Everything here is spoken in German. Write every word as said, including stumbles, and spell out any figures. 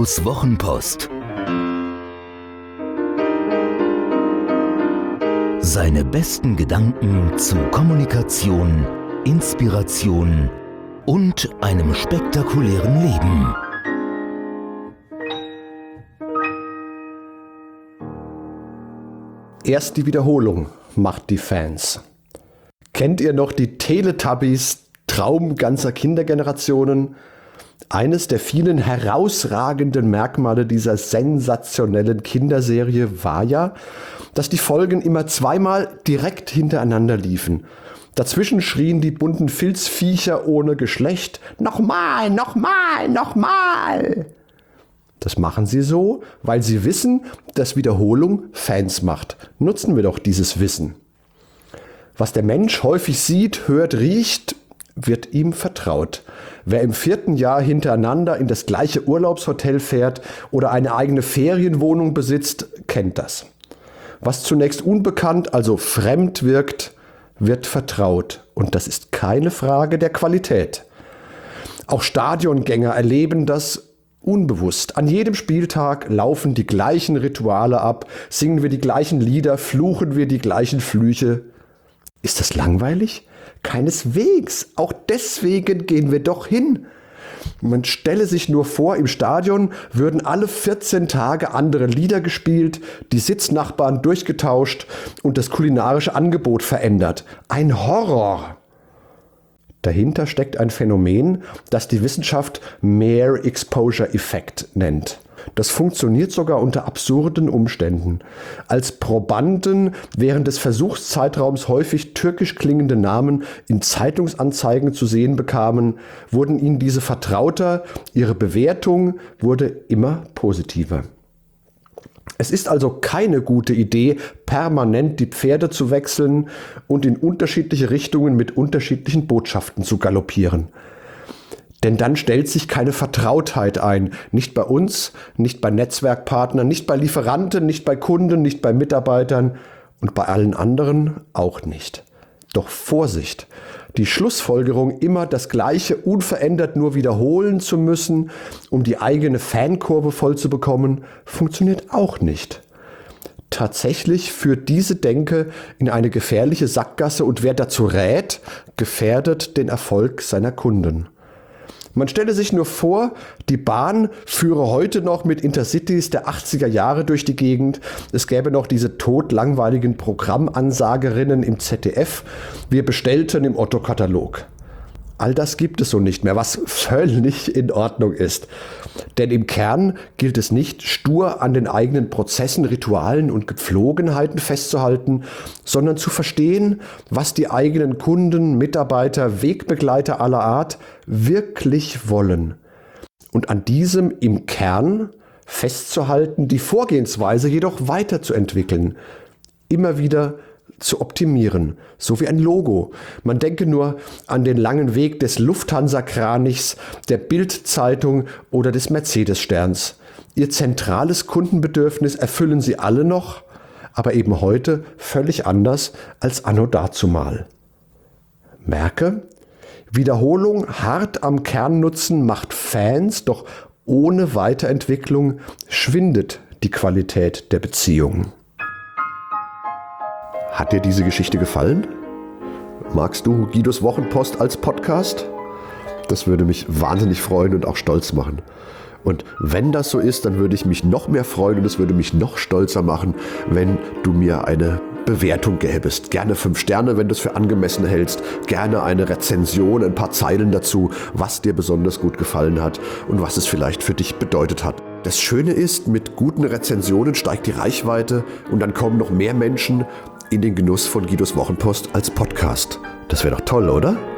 Guidos Wochenpost. Seine besten Gedanken zu Kommunikation, Inspiration und einem spektakulären Leben. Erst die Wiederholung macht die Fans. Kennt ihr noch die Teletubbies, Traum ganzer Kindergenerationen? Eines der vielen herausragenden Merkmale dieser sensationellen Kinderserie war ja, dass die Folgen immer zweimal direkt hintereinander liefen. Dazwischen schrien die bunten Filzviecher ohne Geschlecht: Nochmal, nochmal, nochmal! Das machen sie so, weil sie wissen, dass Wiederholung Fans macht. Nutzen wir doch dieses Wissen. Was der Mensch häufig sieht, hört, riecht, wird ihm vertraut. Wer im vierten Jahr hintereinander in das gleiche Urlaubshotel fährt oder eine eigene Ferienwohnung besitzt, kennt das. Was zunächst unbekannt, also fremd wirkt, wird vertraut. Und das ist keine Frage der Qualität. Auch Stadiongänger erleben das unbewusst. An jedem Spieltag laufen die gleichen Rituale ab, singen wir die gleichen Lieder, fluchen wir die gleichen Flüche. Ist das langweilig? Keineswegs. Auch deswegen gehen wir doch hin. Man stelle sich nur vor, im Stadion würden alle vierzehn Tage andere Lieder gespielt, die Sitznachbarn durchgetauscht und das kulinarische Angebot verändert. Ein Horror! Dahinter steckt ein Phänomen, das die Wissenschaft Mere Exposure Effect nennt. Das funktioniert sogar unter absurden Umständen. Als Probanden während des Versuchszeitraums häufig türkisch klingende Namen in Zeitungsanzeigen zu sehen bekamen, wurden ihnen diese vertrauter, ihre Bewertung wurde immer positiver. Es ist also keine gute Idee, permanent die Pferde zu wechseln und in unterschiedliche Richtungen mit unterschiedlichen Botschaften zu galoppieren. Denn dann stellt sich keine Vertrautheit ein. Nicht bei uns, nicht bei Netzwerkpartnern, nicht bei Lieferanten, nicht bei Kunden, nicht bei Mitarbeitern und bei allen anderen auch nicht. Doch Vorsicht! Die Schlussfolgerung, immer das Gleiche unverändert nur wiederholen zu müssen, um die eigene Fankurve voll zu bekommen, funktioniert auch nicht. Tatsächlich führt diese Denke in eine gefährliche Sackgasse und wer dazu rät, gefährdet den Erfolg seiner Kunden. Man stelle sich nur vor, die Bahn führe heute noch mit Intercities der achtziger Jahre durch die Gegend. Es gäbe noch diese todlangweiligen Programmansagerinnen im Z D F. Wir bestellten im Otto-Katalog. All das gibt es so nicht mehr, was völlig in Ordnung ist. Denn im Kern gilt es nicht, stur an den eigenen Prozessen, Ritualen und Gepflogenheiten festzuhalten, sondern zu verstehen, was die eigenen Kunden, Mitarbeiter, Wegbegleiter aller Art wirklich wollen. Und an diesem im Kern festzuhalten, die Vorgehensweise jedoch weiterzuentwickeln, immer wieder zu optimieren, so wie ein Logo. Man denke nur an den langen Weg des Lufthansa-Kranichs, der Bild-Zeitung oder des Mercedes-Sterns. Ihr zentrales Kundenbedürfnis erfüllen sie alle noch, aber eben heute völlig anders als anno dazumal. Merke, Wiederholung hart am Kern nutzen macht Fans, doch ohne Weiterentwicklung schwindet die Qualität der Beziehung. Hat dir diese Geschichte gefallen? Magst du Guidos Wochenpost als Podcast? Das würde mich wahnsinnig freuen und auch stolz machen. Und wenn das so ist, dann würde ich mich noch mehr freuen und es würde mich noch stolzer machen, wenn du mir eine Bewertung gäbest. Gerne fünf Sterne, wenn du es für angemessen hältst. Gerne eine Rezension, ein paar Zeilen dazu, was dir besonders gut gefallen hat und was es vielleicht für dich bedeutet hat. Das Schöne ist, mit guten Rezensionen steigt die Reichweite und dann kommen noch mehr Menschen in den Genuss von Guidos Wochenpost als Podcast. Das wäre doch toll, oder?